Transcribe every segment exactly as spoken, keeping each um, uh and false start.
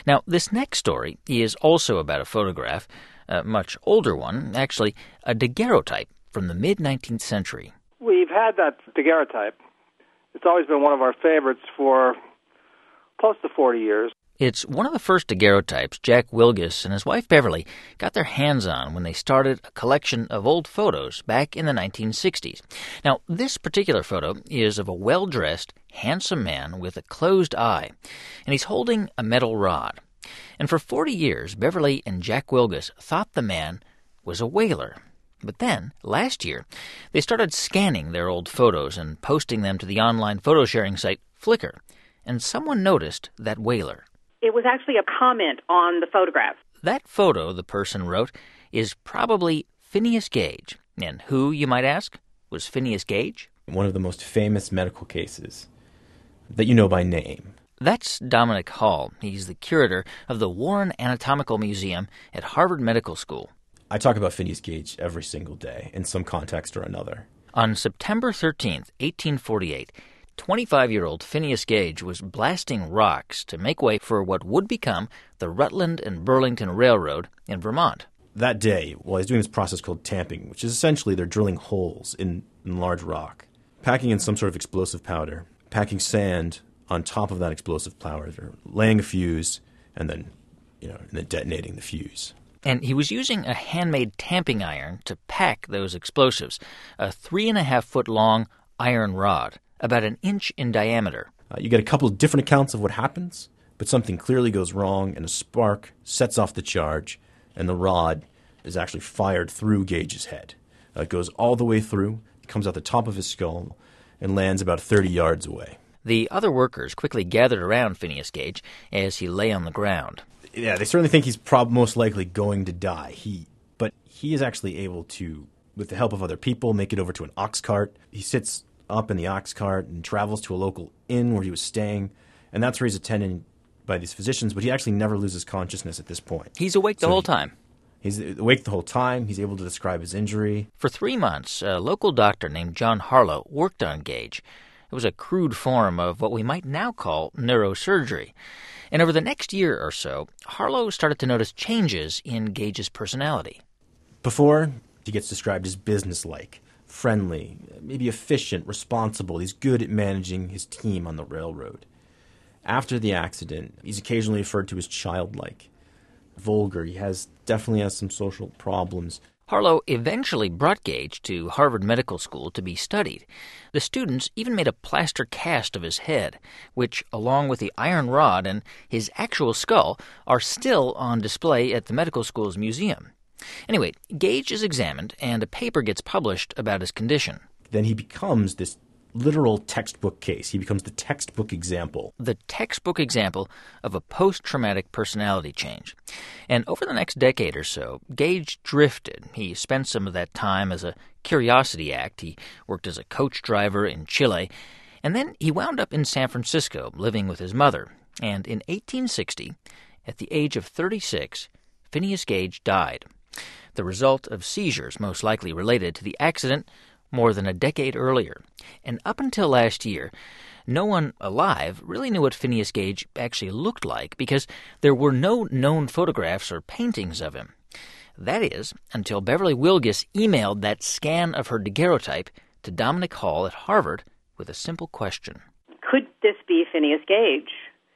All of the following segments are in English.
Now, this next story is also about a photograph, a much older one, actually a daguerreotype from the mid-nineteenth century. We've had that daguerreotype. It's always been one of our favorites for close to forty years. It's one of the first daguerreotypes Jack Wilgus and his wife Beverly got their hands on when they started a collection of old photos back in the nineteen sixties. Now, this particular photo is of a well-dressed, handsome man with a closed eye, and he's holding a metal rod. And for forty years, Beverly and Jack Wilgus thought the man was a whaler. But then, last year, they started scanning their old photos and posting them to the online photo-sharing site Flickr, and someone noticed that whaler. It was actually a comment on the photograph. That photo, the person wrote, is probably Phineas Gage. And who, you might ask, was Phineas Gage? One of the most famous medical cases that you know by name. That's Dominic Hall. He's the curator of the Warren Anatomical Museum at Harvard Medical School. I talk about Phineas Gage every single day in some context or another. On September thirteenth, eighteen forty-eight, twenty-five-year-old Phineas Gage was blasting rocks to make way for what would become the Rutland and Burlington Railroad in Vermont. That day, while he's doing this process called tamping, which is essentially they're drilling holes in, in large rock, packing in some sort of explosive powder, packing sand on top of that explosive powder, laying a fuse, and then, you know, and then detonating the fuse. And he was using a handmade tamping iron to pack those explosives, a three-and-a-half-foot-long iron rod, about an inch in diameter. Uh, you get a couple of different accounts of what happens, but something clearly goes wrong, and a spark sets off the charge, and the rod is actually fired through Gage's head. Uh, it goes all the way through, it comes out the top of his skull, and lands about thirty yards away. The other workers quickly gathered around Phineas Gage as he lay on the ground. Yeah, they certainly think he's prob- most likely going to die. He, but he is actually able to, with the help of other people, make it over to an ox cart. He sits up in the ox cart and travels to a local inn where he was staying, and that's where he's attended by these physicians, but he actually never loses consciousness at this point. He's awake the so whole he, time. He's awake the whole time. He's able to describe his injury. For three months, a local doctor named John Harlow worked on Gage. It was a crude form of what we might now call neurosurgery. And over the next year or so, Harlow started to notice changes in Gage's personality. Before, he gets described as businesslike, friendly, maybe efficient, responsible. He's good at managing his team on the railroad. After the accident, he's occasionally referred to as childlike, vulgar. He has definitely has some social problems. Harlow eventually brought Gage to Harvard Medical School to be studied. The students even made a plaster cast of his head, which, along with the iron rod and his actual skull, are still on display at the medical school's museum. Anyway, Gage is examined, and a paper gets published about his condition. Then he becomes this literal textbook case. He becomes the textbook example. The textbook example of a post-traumatic personality change. And over the next decade or so, Gage drifted. He spent some of that time as a curiosity act. He worked as a coach driver in Chile. And then he wound up in San Francisco, living with his mother. And in eighteen sixty, at the age of thirty-six, Phineas Gage died. The result of seizures most likely related to the accident more than a decade earlier. And up until last year, no one alive really knew what Phineas Gage actually looked like because there were no known photographs or paintings of him. That is, until Beverly Wilgus emailed that scan of her daguerreotype to Dominic Hall at Harvard with a simple question. Could this be Phineas Gage?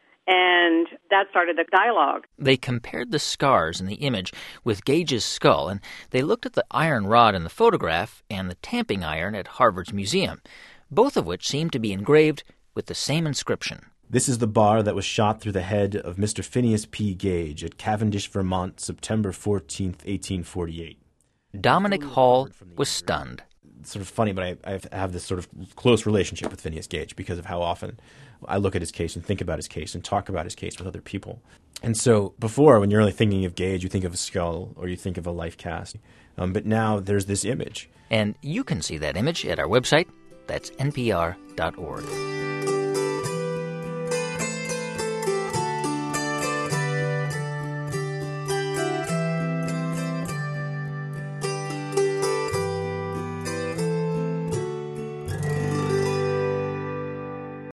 And that started the dialogue. They compared the scars in the image with Gage's skull, and they looked at the iron rod in the photograph and the tamping iron at Harvard's museum, both of which seemed to be engraved with the same inscription. This is the bar that was shot through the head of Mister Phineas P. Gage at Cavendish, Vermont, September fourteenth, eighteen forty-eight. Dominic Hall was stunned. It's sort of funny, but I, I have this sort of close relationship with Phineas Gage because of how often I look at his case and think about his case and talk about his case with other people. And so before, when you're only thinking of Gage, you think of a skull or you think of a life cast. Um, but now there's this image. And you can see that image at our website. That's N P R dot org.